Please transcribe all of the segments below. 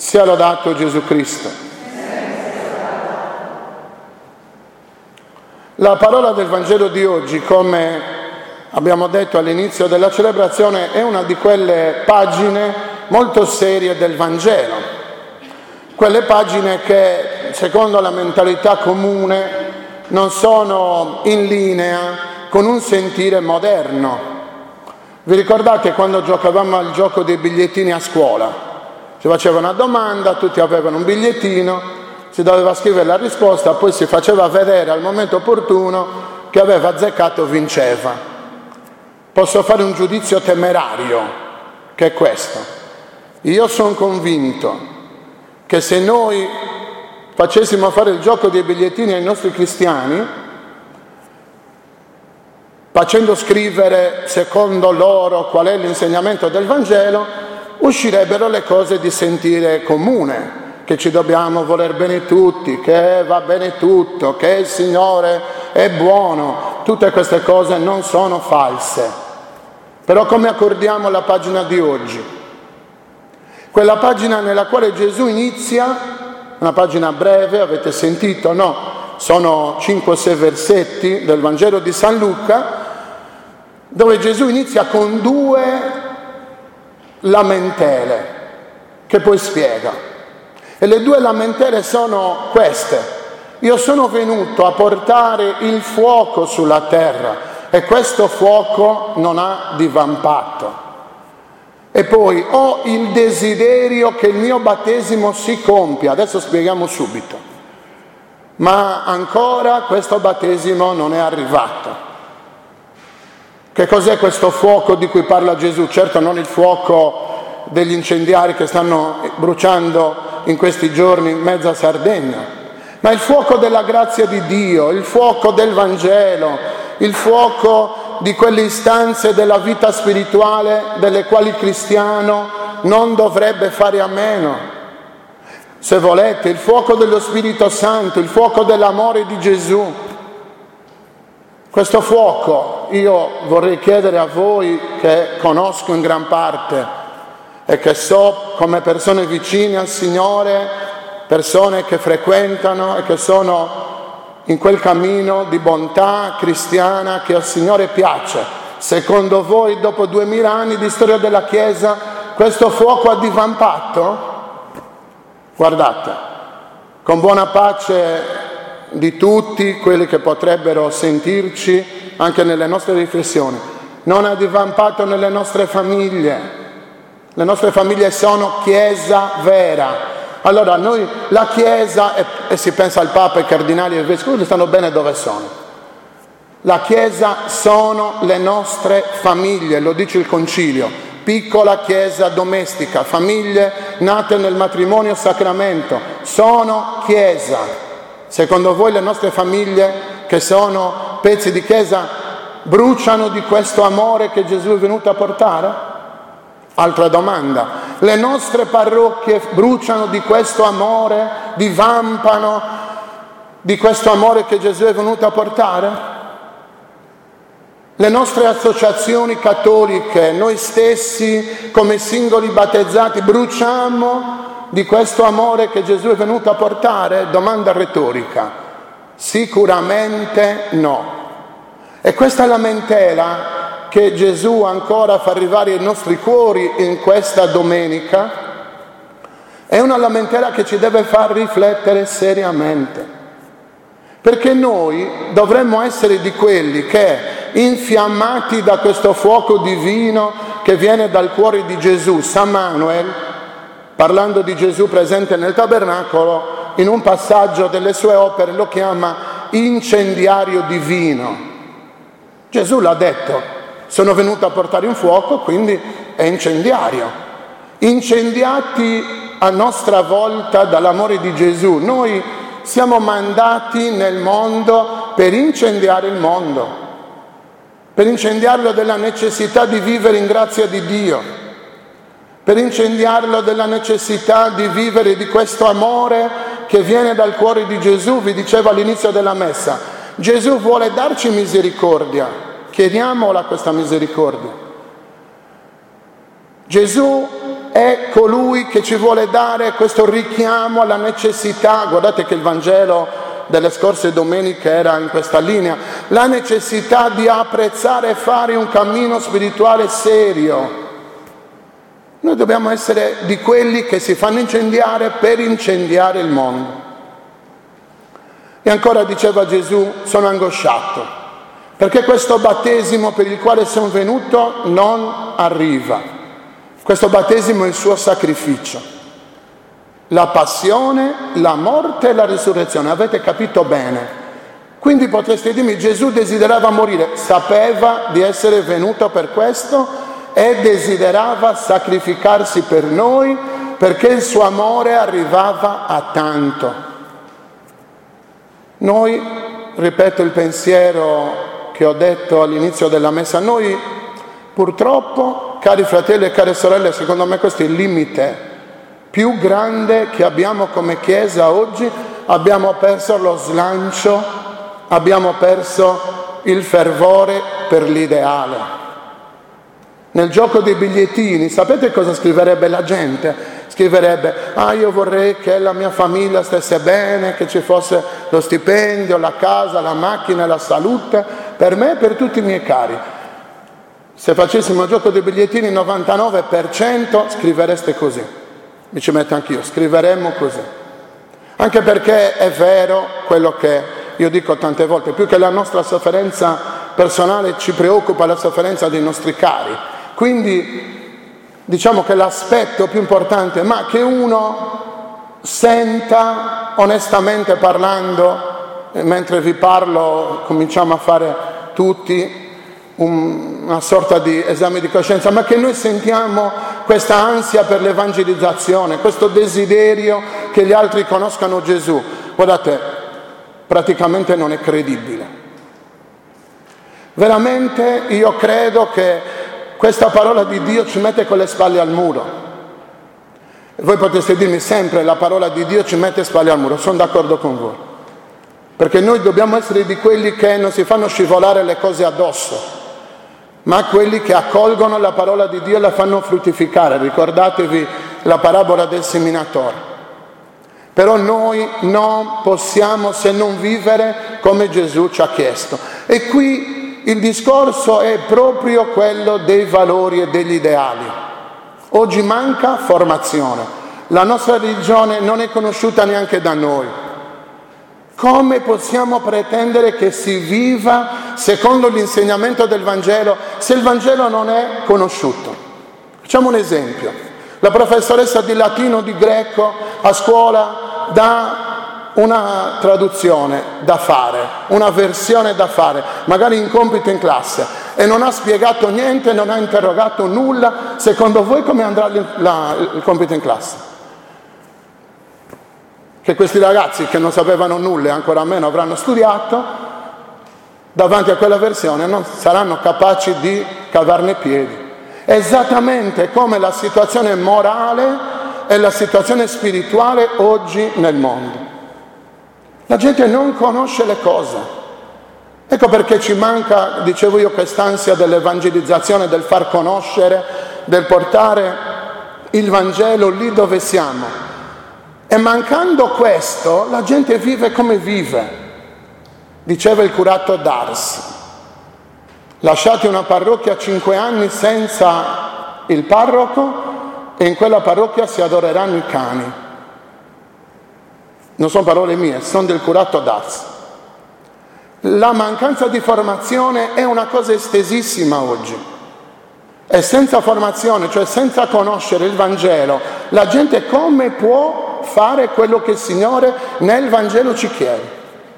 Sia lodato Gesù Cristo. La parola del Vangelo di oggi, come abbiamo detto all'inizio della celebrazione, è una di quelle pagine molto serie del Vangelo. Quelle pagine che, secondo la mentalità comune, non sono in linea con un sentire moderno. Vi ricordate quando giocavamo al gioco dei bigliettini a scuola? Si faceva una domanda, tutti avevano un bigliettino, si doveva scrivere la risposta, poi si faceva vedere al momento opportuno che aveva azzeccato vinceva. Posso fare un giudizio temerario, che è questo. Io sono convinto che se noi facessimo fare il gioco dei bigliettini ai nostri cristiani, facendo scrivere secondo loro qual è l'insegnamento del Vangelo, uscirebbero le cose di sentire comune, che ci dobbiamo voler bene tutti, che va bene tutto, che il Signore è buono. Tutte queste cose non sono false. Però come accordiamo la pagina di oggi? Quella pagina nella quale Gesù inizia, una pagina breve, avete sentito, no? Sono 5 o 6 versetti del Vangelo di San Luca, dove Gesù inizia con 2 lamentele, che poi spiega. E le 2 lamentele sono queste: io sono venuto a portare il fuoco sulla terra e questo fuoco non ha divampato. E poi ho il desiderio che il mio battesimo si compia. Adesso spieghiamo subito. Ma ancora questo battesimo non è arrivato. Che cos'è questo fuoco di cui parla Gesù? Certo non il fuoco degli incendiari che stanno bruciando in questi giorni in mezza Sardegna, ma il fuoco della grazia di Dio, il fuoco del Vangelo, il fuoco di quelle istanze della vita spirituale delle quali il cristiano non dovrebbe fare a meno. Se volete, il fuoco dello Spirito Santo, il fuoco dell'amore di Gesù. Questo fuoco io vorrei chiedere a voi, che conosco in gran parte e che so come persone vicine al Signore, persone che frequentano e che sono in quel cammino di bontà cristiana che al Signore piace. Secondo voi, dopo 2000 anni di storia della Chiesa, questo fuoco ha divampato? Guardate, con buona pace di tutti quelli che potrebbero sentirci anche nelle nostre riflessioni, non ha divampato nelle nostre famiglie. Le nostre famiglie sono Chiesa vera. Allora noi, la Chiesa, e si pensa al Papa, ai cardinali e ai vescovi, stanno bene dove sono. La Chiesa sono le nostre famiglie, lo dice il Concilio. Piccola Chiesa domestica, famiglie nate nel matrimonio sacramento, sono Chiesa. Secondo voi le nostre famiglie, che sono pezzi di Chiesa, bruciano di questo amore che Gesù è venuto a portare? Altra domanda: le nostre parrocchie bruciano di questo amore, divampano di questo amore che Gesù è venuto a portare? Le nostre associazioni cattoliche, noi stessi come singoli battezzati, bruciamo di questo amore che Gesù è venuto a portare? Domanda retorica. Sicuramente no. E questa lamentela che Gesù ancora fa arrivare ai nostri cuori in questa domenica è una lamentela che ci deve far riflettere seriamente, perché noi dovremmo essere di quelli che, infiammati da questo fuoco divino che viene dal cuore di Gesù, San Manuel, parlando di Gesù presente nel tabernacolo, in un passaggio delle sue opere lo chiama incendiario divino. Gesù l'ha detto: sono venuto a portare un fuoco, quindi è incendiario. Incendiati a nostra volta dall'amore di Gesù, noi siamo mandati nel mondo per incendiare il mondo, per incendiarlo della necessità di vivere in grazia di Dio, per incendiarlo della necessità di vivere di questo amore che viene dal cuore di Gesù. Vi dicevo all'inizio della messa, Gesù vuole darci misericordia. Chiediamola questa misericordia. Gesù è colui che ci vuole dare questo richiamo alla necessità. Guardate che il Vangelo delle scorse domeniche era in questa linea, la necessità di apprezzare e fare un cammino spirituale serio. Noi dobbiamo essere di quelli che si fanno incendiare per incendiare il mondo. E ancora diceva Gesù, sono angosciato, perché questo battesimo per il quale sono venuto non arriva. Questo battesimo è il suo sacrificio. La passione, la morte e la risurrezione. Avete capito bene? Quindi potreste dirmi, Gesù desiderava morire, sapeva di essere venuto per questo e desiderava sacrificarsi per noi perché il suo amore arrivava a tanto. Noi, ripeto il pensiero che ho detto all'inizio della messa, noi purtroppo, cari fratelli e care sorelle, secondo me questo è il limite più grande che abbiamo come Chiesa oggi. Abbiamo perso lo slancio, abbiamo perso il fervore per l'ideale. Nel gioco dei bigliettini, sapete cosa scriverebbe la gente? Scriverebbe, io vorrei che la mia famiglia stesse bene, che ci fosse lo stipendio, la casa, la macchina, la salute, per me e per tutti i miei cari. Se facessimo il gioco dei bigliettini, il 99% scrivereste così. Mi ci metto anch'io, scriveremmo così. Anche perché è vero quello che io dico tante volte, più che la nostra sofferenza personale ci preoccupa la sofferenza dei nostri cari. Quindi diciamo che l'aspetto più importante, ma che uno senta onestamente parlando, mentre vi parlo cominciamo a fare tutti una sorta di esame di coscienza, ma che noi sentiamo questa ansia per l'evangelizzazione, questo desiderio che gli altri conoscano Gesù. Guardate, praticamente non è credibile. Veramente io credo che questa parola di Dio ci mette con le spalle al muro. E voi potreste dirmi sempre la parola di Dio ci mette spalle al muro, sono d'accordo con voi. Perché noi dobbiamo essere di quelli che non si fanno scivolare le cose addosso, ma quelli che accolgono la parola di Dio e la fanno fruttificare. Ricordatevi la parabola del seminatore. Però noi non possiamo se non vivere come Gesù ci ha chiesto. E qui il discorso è proprio quello dei valori e degli ideali. Oggi manca formazione. La nostra religione non è conosciuta neanche da noi. Come possiamo pretendere che si viva secondo l'insegnamento del Vangelo se il Vangelo non è conosciuto? Facciamo un esempio. La professoressa di latino, di greco a scuola dà una traduzione da fare, una versione da fare, magari in compito in classe, e non ha spiegato niente, non ha interrogato nulla. Secondo voi come andrà il compito in classe? Che questi ragazzi che non sapevano nulla e ancora meno avranno studiato, davanti a quella versione non saranno capaci di cavarne piedi. Esattamente come la situazione morale e la situazione spirituale oggi nel mondo. La gente non conosce le cose. Ecco perché ci manca, dicevo io, quest'ansia dell'evangelizzazione, del far conoscere, del portare il Vangelo lì dove siamo. E mancando questo, la gente vive come vive. Diceva il curato d'Ars. Lasciate una parrocchia 5 anni senza il parroco e in quella parrocchia si adoreranno i cani. Non sono parole mie, sono del curato d'Ars. La mancanza di formazione è una cosa estesissima oggi. E senza formazione, cioè senza conoscere il Vangelo, la gente come può fare quello che il Signore nel Vangelo ci chiede?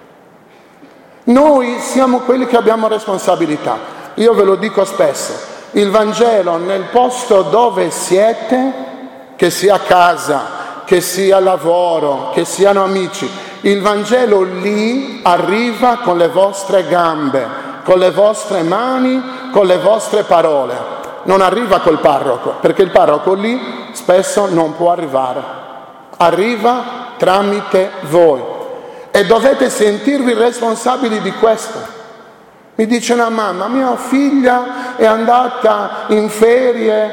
Noi siamo quelli che abbiamo responsabilità. Io ve lo dico spesso, il Vangelo nel posto dove siete, che sia a casa, che sia lavoro, che siano amici, il Vangelo lì arriva con le vostre gambe, con le vostre mani, con le vostre parole. Non arriva col parroco, perché il parroco lì spesso non può arrivare. Arriva tramite voi e dovete sentirvi responsabili di questo. Mi dice una mamma, mia figlia è andata in ferie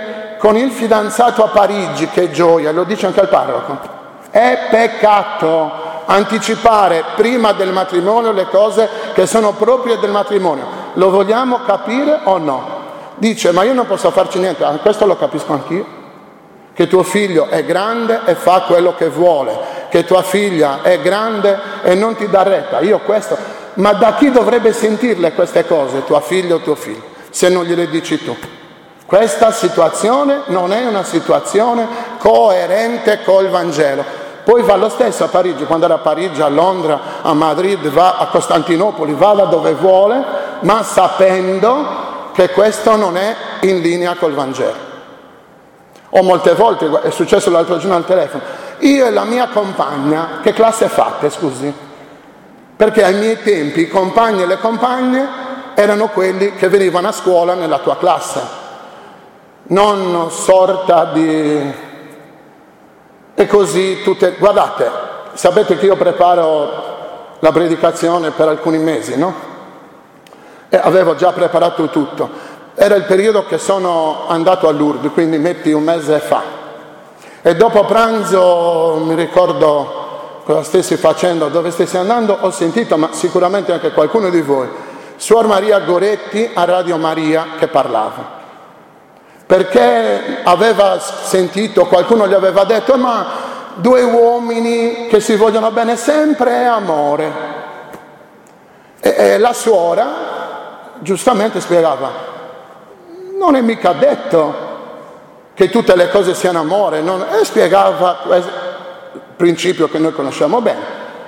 con il fidanzato a Parigi, che gioia, lo dice anche il parroco. È peccato anticipare prima del matrimonio le cose che sono proprie del matrimonio. Lo vogliamo capire o no? Dice, ma io non posso farci niente. Questo lo capisco anch'io. Che tuo figlio è grande e fa quello che vuole, che tua figlia è grande e non ti dà retta. Io questo, ma da chi dovrebbe sentirle queste cose, tua figlia o tuo figlio, se non gliele dici tu? Questa situazione non è una situazione coerente col Vangelo. Poi va lo stesso a Parigi, quando era a Parigi, a Londra, a Madrid, va a Costantinopoli, va da dove vuole, ma sapendo che questo non è in linea col Vangelo. O molte volte, è successo l'altro giorno al telefono, io e la mia compagna, che classe fate, scusi? Perché ai miei tempi i compagni e le compagne erano quelli che venivano a scuola nella tua classe, non sorta di... E così tutte... Guardate, sapete che io preparo la predicazione per alcuni mesi, no? E avevo già preparato tutto. Era il periodo che sono andato a Lourdes, quindi metti un mese fa. E dopo pranzo, mi ricordo cosa stessi facendo, dove stessi andando, ho sentito, ma sicuramente anche qualcuno di voi, Suor Maria Goretti a Radio Maria che parlava. Perché aveva sentito, qualcuno gli aveva detto, ma 2 uomini che si vogliono bene sempre è amore. E la suora giustamente spiegava, non è mica detto che tutte le cose siano amore, e spiegava il principio che noi conosciamo bene.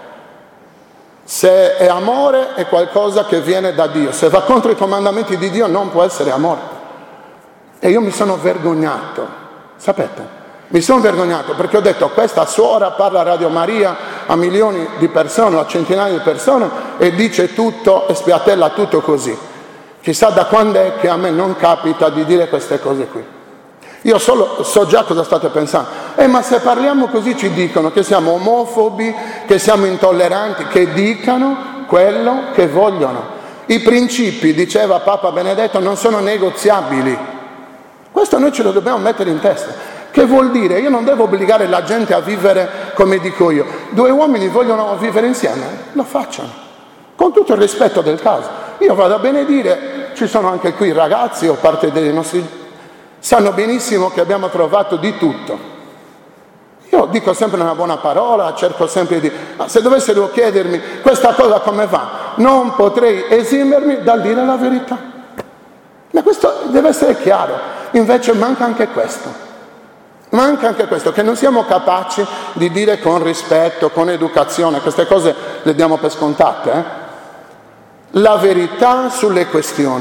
Se è amore è qualcosa che viene da Dio, se va contro i comandamenti di Dio non può essere amore. E io mi sono vergognato, sapete? Mi sono vergognato perché ho detto, questa suora parla a Radio Maria a milioni di persone, a centinaia di persone e dice tutto e spiattella tutto così. Chissà da quando è che a me non capita di dire queste cose qui. Io so già cosa state pensando. Ma se parliamo così ci dicono che siamo omofobi, che siamo intolleranti, che dicano quello che vogliono. I principi, diceva Papa Benedetto, non sono negoziabili. Questo noi ce lo dobbiamo mettere in testa. Che vuol dire? Io non devo obbligare la gente a vivere come dico io. 2 uomini vogliono vivere insieme? Lo facciano, con tutto il rispetto del caso. Io vado a benedire, ci sono anche qui ragazzi o parte dei nostri... sanno benissimo che abbiamo trovato di tutto. Io dico sempre una buona parola, cerco sempre di... Ma se dovessero chiedermi questa cosa come va, non potrei esimermi dal dire la verità. Ma questo deve essere chiaro. Invece manca anche questo. Manca anche questo, che non siamo capaci di dire con rispetto, con educazione, queste cose le diamo per scontate, la verità sulle questioni.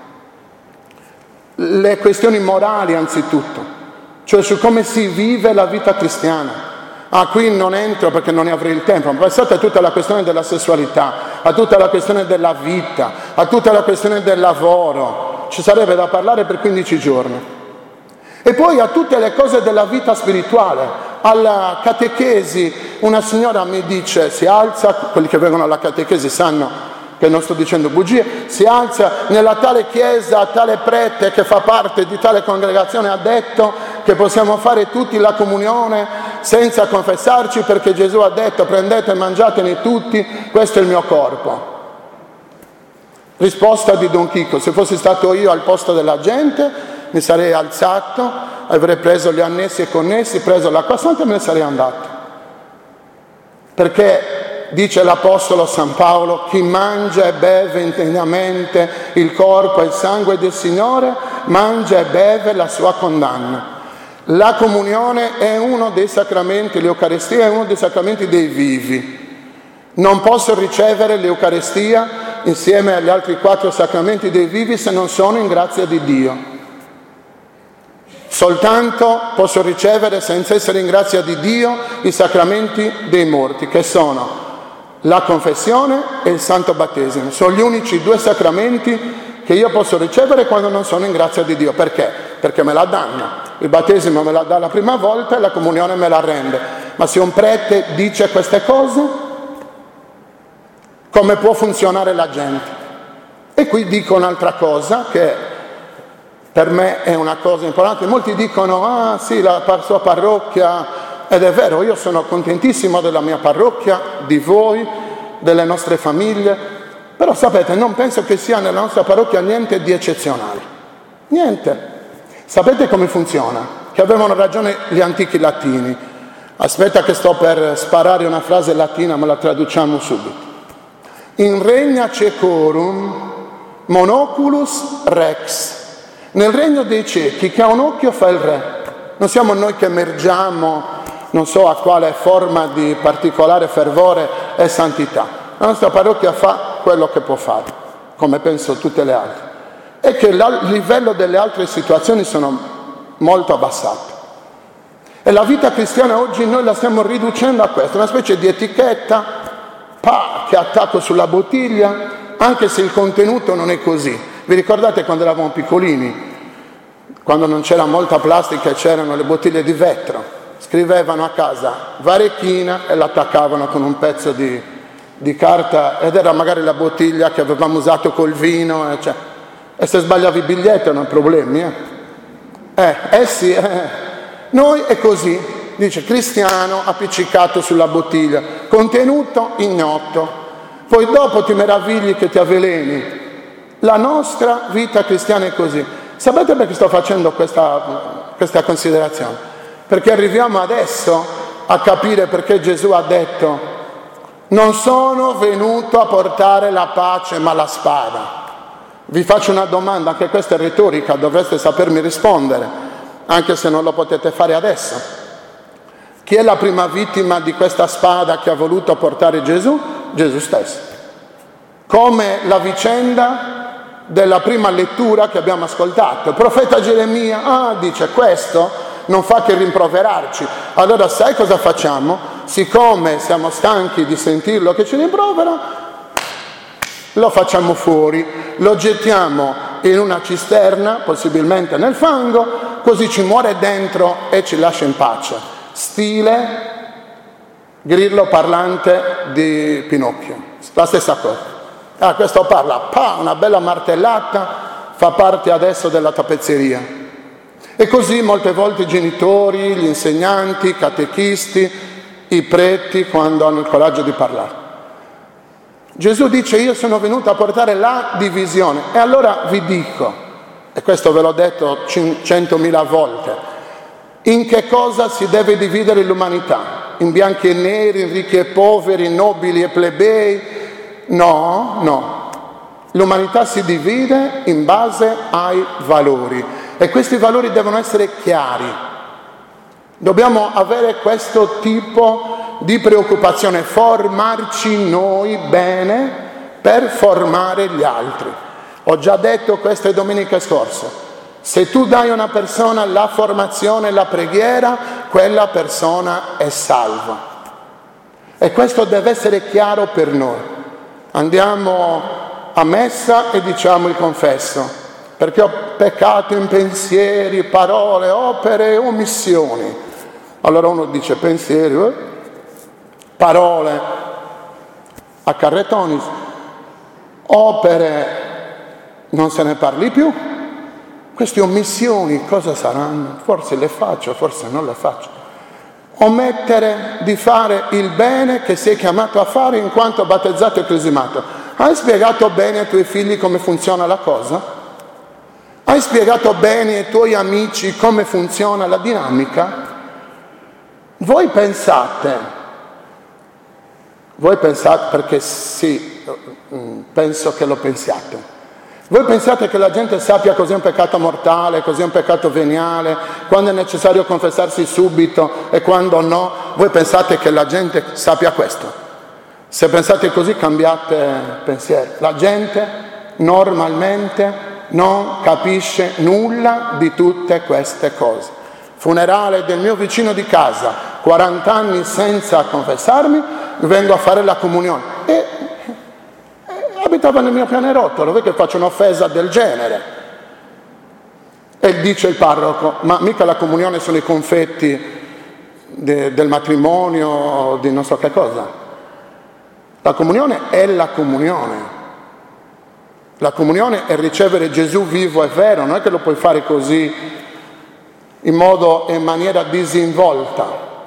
Le questioni morali anzitutto, cioè su come si vive la vita cristiana. Qui non entro perché non ne avrei il tempo, ma pensate a tutta la questione della sessualità, a tutta la questione della vita, a tutta la questione del lavoro. Ci sarebbe da parlare per 15 giorni. E poi a tutte le cose della vita spirituale, alla catechesi. Una signora mi dice, si alza, quelli che vengono alla catechesi sanno che non sto dicendo bugie, si alza nella tale chiesa, tale prete che fa parte di tale congregazione ha detto che possiamo fare tutti la comunione senza confessarci perché Gesù ha detto prendete e mangiatene tutti, questo è il mio corpo. Risposta di Don Chico, se fossi stato io al posto della gente mi sarei alzato, avrei preso gli annessi e connessi, preso l'acqua santa e me ne sarei andato. Perché dice l'Apostolo San Paolo, chi mangia e beve integramente il corpo e il sangue del Signore, mangia e beve la sua condanna. La comunione è uno dei sacramenti, l'Eucaristia è uno dei sacramenti dei vivi. Non posso ricevere l'Eucaristia insieme agli altri 4 sacramenti dei vivi se non sono in grazia di Dio. Soltanto posso ricevere, senza essere in grazia di Dio, i sacramenti dei morti, che sono la confessione e il santo battesimo. Sono gli unici 2 sacramenti che io posso ricevere quando non sono in grazia di Dio. Perché? Perché me la danno. Il battesimo me la dà la prima volta e la comunione me la rende. Ma se un prete dice queste cose, come può funzionare la gente? E qui dico un'altra cosa che per me è una cosa importante. Molti dicono, ah sì, la sua parrocchia, ed è vero, io sono contentissimo della mia parrocchia, di voi, delle nostre famiglie, però sapete, non penso che sia nella nostra parrocchia niente di eccezionale. Niente. Sapete come funziona? Che avevano ragione gli antichi latini. Aspetta che sto per sparare una frase latina, ma la traduciamo subito. In regna cecorum monoculus rex. Nel regno dei ciechi, che ha un occhio fa il re. Non siamo noi che emergiamo, non so a quale forma di particolare fervore e santità. La nostra parrocchia fa quello che può fare, come penso tutte le altre. E che il livello delle altre situazioni sono molto abbassato. E la vita cristiana oggi noi la stiamo riducendo a questo, una specie di etichetta, che attacco sulla bottiglia, anche se il contenuto non è così. Vi ricordate quando eravamo piccolini? Quando non c'era molta plastica e c'erano le bottiglie di vetro, scrivevano a casa varechina e l'attaccavano con un pezzo di carta, ed era magari la bottiglia che avevamo usato col vino, e se sbagliavi il biglietto erano problemi. Sì. Noi è così, dice cristiano appiccicato sulla bottiglia, contenuto ignoto, poi dopo ti meravigli che ti avveleni. La nostra vita cristiana è così. Sapete perché sto facendo questa considerazione? Perché arriviamo adesso a capire perché Gesù ha detto: non sono venuto a portare la pace ma la spada. Vi faccio una domanda, anche questa è retorica, dovreste sapermi rispondere, anche se non lo potete fare adesso. Chi è la prima vittima di questa spada che ha voluto portare Gesù? Gesù stesso. Come la vicenda della prima lettura che abbiamo ascoltato. Il profeta Geremia, dice questo non fa che rimproverarci. Allora sai cosa facciamo? Siccome siamo stanchi di sentirlo che ci rimprovera, lo facciamo fuori, lo gettiamo in una cisterna, possibilmente nel fango, così ci muore dentro e ci lascia in pace. Stile grillo parlante di Pinocchio, la stessa cosa. Questo parla, una bella martellata, fa parte adesso della tappezzeria. E così molte volte i genitori, gli insegnanti, i catechisti, i preti, quando hanno il coraggio di parlare. Gesù dice: io sono venuto a portare la divisione. E allora vi dico, e questo ve l'ho detto 100.000 volte, in che cosa si deve dividere l'umanità? In bianchi e neri, in ricchi e poveri, in nobili e plebei? No. L'umanità si divide in base ai valori e questi valori devono essere chiari. Dobbiamo avere questo tipo di preoccupazione, formarci noi bene per formare gli altri. Ho già detto queste domeniche scorse: se tu dai a una persona la formazione e la preghiera, quella persona è salva. E questo deve essere chiaro per noi. Andiamo a messa e diciamo il confesso, perché ho peccato in pensieri, parole, opere e omissioni. Allora uno dice pensieri, parole a carrettoni, opere non se ne parli più. Queste omissioni cosa saranno? Forse le faccio, forse non le faccio. Omettere di fare il bene che sei chiamato a fare in quanto battezzato e cresimato. Hai spiegato bene ai tuoi figli come funziona la cosa? Hai spiegato bene ai tuoi amici come funziona la dinamica? Voi pensate, perché sì, penso che lo pensiate. Voi pensate che la gente sappia cos'è un peccato mortale, cos'è un peccato veniale, quando è necessario confessarsi subito e quando no? Voi pensate che la gente sappia questo? Se pensate così cambiate pensiero. La gente normalmente non capisce nulla di tutte queste cose. Funerale del mio vicino di casa, 40 anni senza confessarmi, vengo a fare la comunione. Abitava nel mio pianerottolo, vedi che faccio un'offesa del genere. E dice il parroco: ma mica la comunione sono i confetti del matrimonio o di non so che cosa. La comunione è la comunione. La comunione è ricevere Gesù vivo e vero, non è che lo puoi fare così in maniera disinvolta.